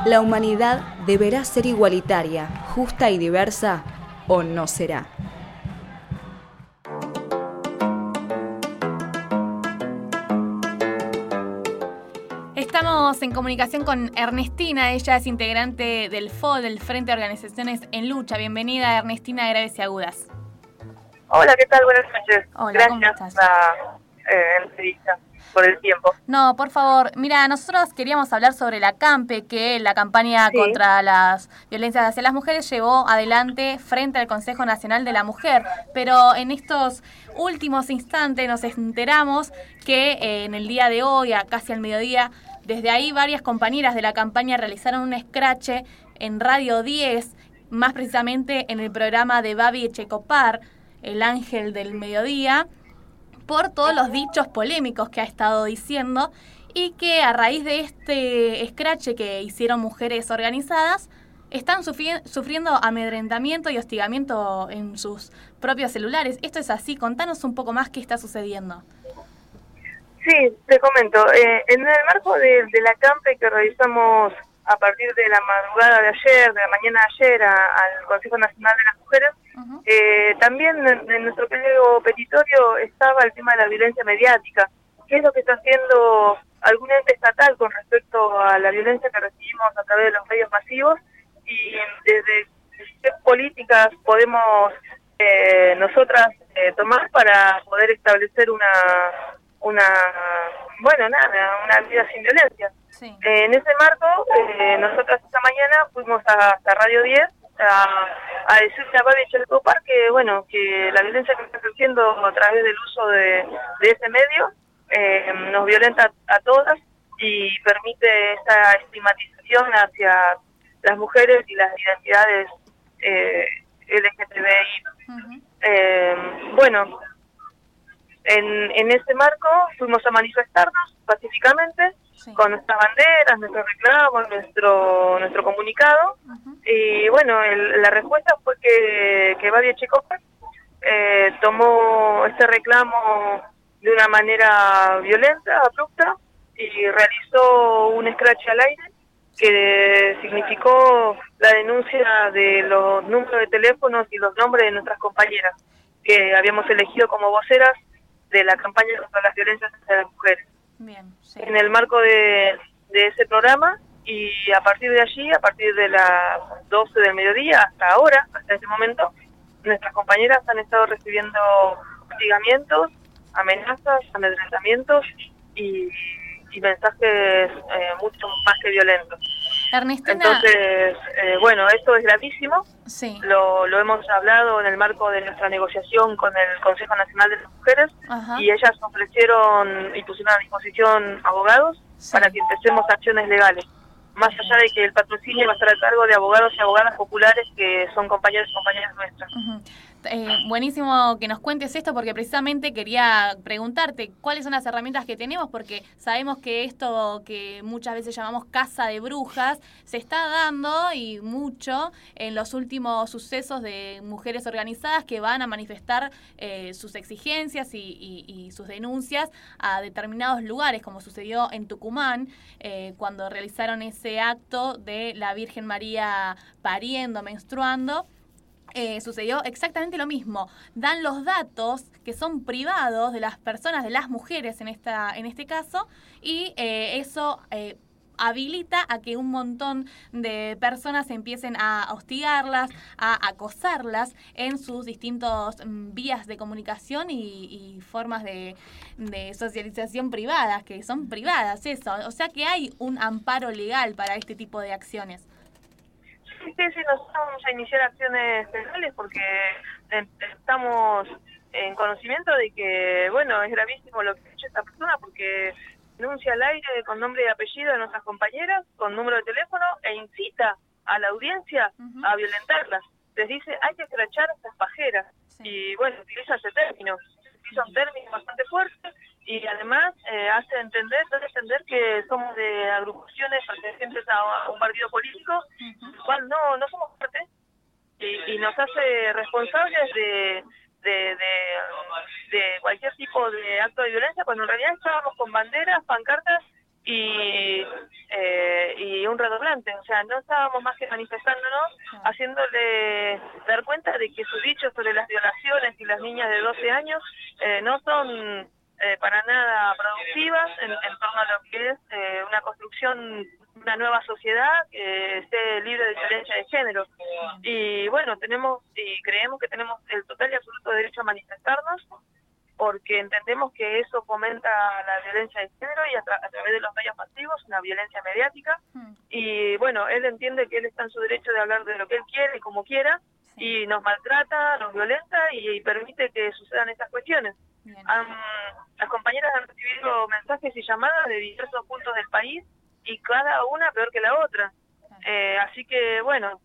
La humanidad deberá ser igualitaria, justa y diversa, ¿o no será? Estamos en comunicación con Ernestina, ella es integrante del FOD, del Frente de Organizaciones en Lucha. Bienvenida, Ernestina, de Graves y Agudas. Hola, ¿qué tal? Buenas noches. Hola, gracias ¿cómo estás? por la entrevista, por el tiempo. No, por favor, mira, nosotros queríamos hablar sobre la CAMPE, que la campaña contra las violencias hacia las mujeres llevó adelante frente al Consejo Nacional de la Mujer, pero en estos últimos instantes nos enteramos que en el día de hoy, casi al mediodía, desde ahí varias compañeras de la campaña realizaron un escrache en Radio 10, más precisamente en el programa de Babi Echecopar, El Ángel del Mediodía, por todos los dichos polémicos que ha estado diciendo y que a raíz de este escrache que hicieron mujeres organizadas están sufriendo amedrentamiento y hostigamiento en sus propios celulares. ¿Esto es así? Contanos un poco más qué está sucediendo. Sí, te comento. En el marco de la CAMPE que realizamos a partir de la madrugada de ayer, de la mañana de ayer, al Consejo Nacional de las Mujeres, también en nuestro pliego petitorio estaba el tema de la violencia mediática. ¿Qué es lo que está haciendo algún ente estatal con respecto a la violencia que recibimos a través de los medios masivos? Y desde qué políticas podemos nosotras tomar para poder establecer una vida sin violencia. Sí. En ese marco, nosotras esta mañana fuimos hasta Radio 10 a decirle a Babi Echecopar que, que la violencia que está ejerciendo a través del uso de ese medio nos violenta a todas y permite esa estigmatización hacia las mujeres y las identidades LGTBI. En ese marco fuimos a manifestarnos pacíficamente con nuestras banderas, nuestros reclamos, nuestro comunicado. Y la respuesta fue que Babi Echecopar tomó este reclamo de una manera violenta, abrupta, y realizó un escrache al aire que significó la denuncia de los números de teléfonos y los nombres de nuestras compañeras que habíamos elegido como voceras de la campaña contra las violencias hacia las mujeres. Bien, sí. En el marco de ese programa, y a partir de allí, a partir de las 12 del mediodía hasta ahora, hasta ese momento, nuestras compañeras han estado recibiendo hostigamientos, amenazas, amedrentamientos y mensajes mucho más que violentos. Ernestina. Entonces, esto es gravísimo. Sí. Lo hemos hablado en el marco de nuestra negociación con el Consejo Nacional de las Mujeres. Ajá. Y ellas ofrecieron y pusieron a disposición abogados para que empecemos acciones legales. Más allá de que el patrocinio va a estar a cargo de abogados y abogadas populares que son compañeros y compañeras nuestras. Buenísimo que nos cuentes esto, porque precisamente quería preguntarte cuáles son las herramientas que tenemos, porque sabemos que esto que muchas veces llamamos caza de brujas se está dando y mucho en los últimos sucesos de mujeres organizadas que van a manifestar sus exigencias y sus denuncias a determinados lugares, como sucedió en Tucumán cuando realizaron ese acto de la Virgen María pariendo, menstruando. Sucedió exactamente lo mismo. Dan los datos que son privados de las personas, de las mujeres en este caso, y eso habilita a que un montón de personas empiecen a hostigarlas, a acosarlas en sus distintos vías de comunicación y formas de socialización privadas, que son privadas, eso. O sea que hay un amparo legal para este tipo de acciones. Sí, nosotros vamos a iniciar acciones penales porque estamos en conocimiento de que, es gravísimo lo que ha hecho esta persona, porque denuncia al aire con nombre y apellido de nuestras compañeras, con número de teléfono, e incita a la audiencia a violentarlas. Les dice, hay que escrachar a estas pajeras. Sí. Y utiliza ese término. Utiliza un término bastante fuerte y además hace entender que somos de agrupaciones pertenecientes a un partido político, del cual no somos parte, y nos hace responsables de cualquier tipo de acto de violencia, cuando en realidad estábamos con banderas, pancartas y un redoblante. O sea, no estábamos más que manifestándonos, haciéndole dar cuenta de que sus dichos sobre las violaciones y las niñas de 12 años no son para nada productivas en torno a lo que es una construcción de una nueva sociedad que esté libre de violencia de género. Y bueno, creemos que tenemos el total y absoluto derecho a manifestarnos, porque entendemos que eso fomenta la violencia de género y a través de los medios masivos, una violencia mediática. Y bueno, él entiende que él está en su derecho de hablar de lo que él quiere y como quiera, y nos maltrata, nos violenta y permite que sucedan estas cuestiones. Las compañeras han recibido mensajes y llamadas de diversos puntos del país y cada una peor que la otra. Así que bueno,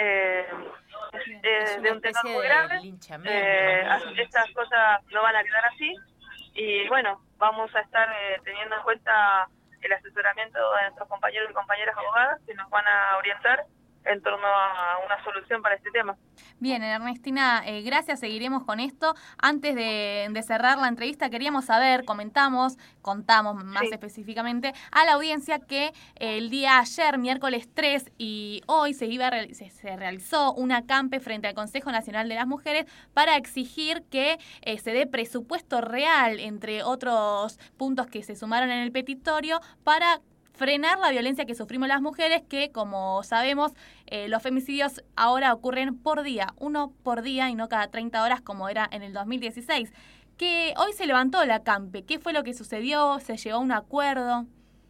de un tenor muy grave, estas cosas no van a quedar así y bueno, vamos a estar teniendo en cuenta el asesoramiento de nuestros compañeros y compañeras abogadas que nos van a orientar en torno a una solución para este tema. Bien, Ernestina, gracias, seguiremos con esto. Antes de cerrar la entrevista, queríamos saber, contamos más específicamente a la audiencia que el día ayer, miércoles 3, y hoy se realizó un acampe frente al Consejo Nacional de las Mujeres para exigir que se dé presupuesto real, entre otros puntos que se sumaron en el petitorio, para frenar la violencia que sufrimos las mujeres, que como sabemos los femicidios ahora ocurren por día, uno por día y no cada 30 horas como era en el 2016. Que hoy se levantó el acampe, ¿qué fue lo que sucedió? ¿Se llegó a un acuerdo?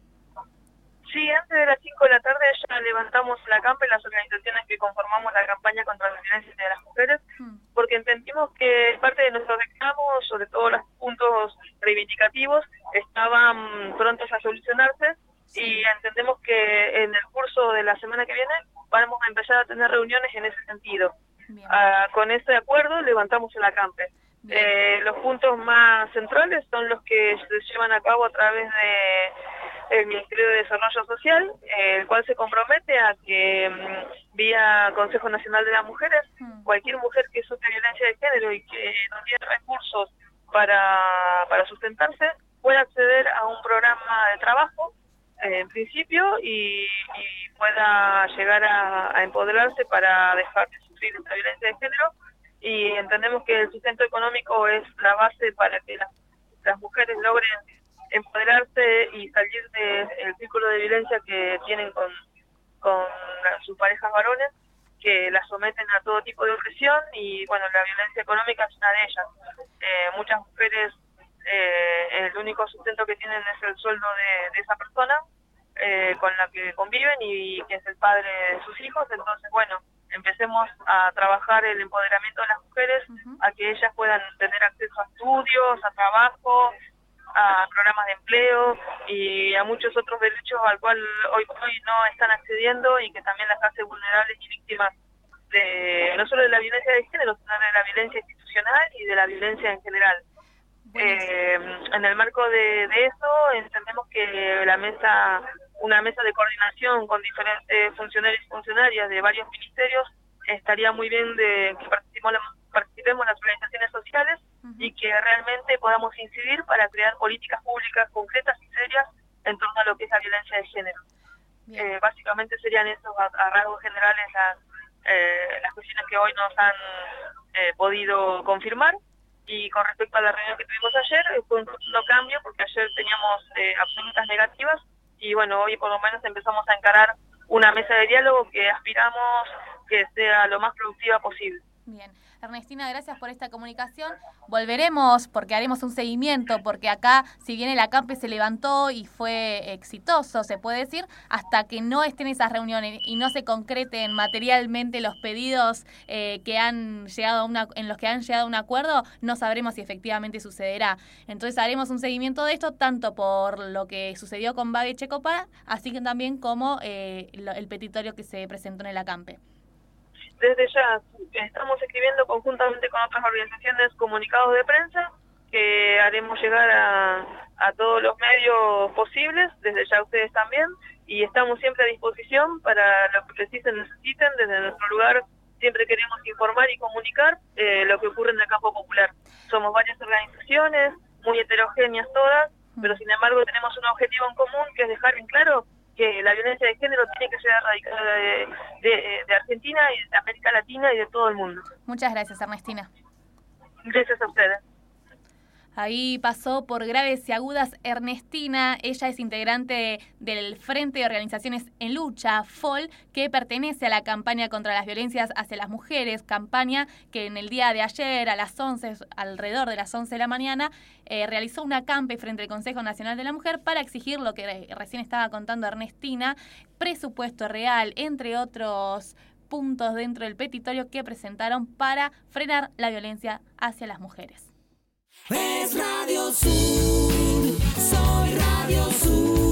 Sí, antes de las 5 de la tarde ya levantamos el acampe, las organizaciones que conformamos la campaña contra la violencia de las mujeres, porque entendimos que parte de nuestros reclamos, sobre todo los puntos reivindicativos, estaban prontos a solucionarse. Y entendemos que en el curso de la semana que viene vamos a empezar a tener reuniones en ese sentido. Con ese acuerdo levantamos el acampe. Los puntos más centrales son los que se llevan a cabo a través del Ministerio de Desarrollo Social, el cual se compromete a que vía Consejo Nacional de las Mujeres, cualquier mujer que sufre violencia de género y que no tiene recursos para sustentarse, pueda acceder a un programa de trabajo en principio y pueda llegar a empoderarse para dejar de sufrir esta violencia de género. Y entendemos que el sustento económico es la base para que las mujeres logren empoderarse y salir del círculo de violencia que tienen con sus parejas varones, que las someten a todo tipo de opresión. Y bueno, la violencia económica es una de ellas. Muchas mujeres el único sustento que tienen es el sueldo de esa persona con la que conviven y que es el padre de sus hijos. Entonces, bueno, empecemos a trabajar el empoderamiento de las mujeres, a que ellas puedan tener acceso a estudios, a trabajo, a programas de empleo y a muchos otros derechos al cual hoy por hoy no están accediendo, y que también las hace vulnerables y víctimas no solo de la violencia de género, sino de la violencia institucional y de la violencia en general. En el marco de eso entendemos que una mesa de coordinación con diferentes funcionarios y funcionarias de varios ministerios estaría muy bien de que participemos las organizaciones sociales y que realmente podamos incidir para crear políticas públicas concretas y serias en torno a lo que es la violencia de género. Básicamente serían esos a rasgos generales las cuestiones que hoy nos han podido confirmar. Y con respecto a la reunión que tuvimos ayer, fue un rotundo cambio, porque ayer teníamos absolutas negativas y bueno, hoy por lo menos empezamos a encarar una mesa de diálogo que aspiramos que sea lo más productiva posible. Bien. Ernestina, gracias por esta comunicación. Volveremos porque haremos un seguimiento, porque acá, si bien el acampe se levantó y fue exitoso, se puede decir, hasta que no estén esas reuniones y no se concreten materialmente los pedidos que han llegado en los que han llegado a un acuerdo, no sabremos si efectivamente sucederá. Entonces haremos un seguimiento de esto, tanto por lo que sucedió con Babi Checopar, así que también como el petitorio que se presentó en el acampe. Desde ya estamos escribiendo conjuntamente con otras organizaciones comunicados de prensa que haremos llegar a todos los medios posibles, desde ya ustedes también, y estamos siempre a disposición para lo que precisen, necesiten. Desde nuestro lugar siempre queremos informar y comunicar lo que ocurre en el campo popular. Somos varias organizaciones, muy heterogéneas todas, pero sin embargo tenemos un objetivo en común, que es dejar en claro que la violencia de género tiene que ser erradicada de Argentina y de América Latina y de todo el mundo. Muchas gracias, Ernestina. Gracias a ustedes. Ahí pasó por Graves y Agudas Ernestina. Ella es integrante del Frente de Organizaciones en Lucha, FOL, que pertenece a la campaña contra las violencias hacia las mujeres, campaña que en el día de ayer a las 11, alrededor de las 11 de la mañana, realizó una acampe frente al Consejo Nacional de la Mujer para exigir lo que recién estaba contando Ernestina, presupuesto real, entre otros puntos dentro del petitorio que presentaron para frenar la violencia hacia las mujeres. Es Radio Sur, soy Radio Sur.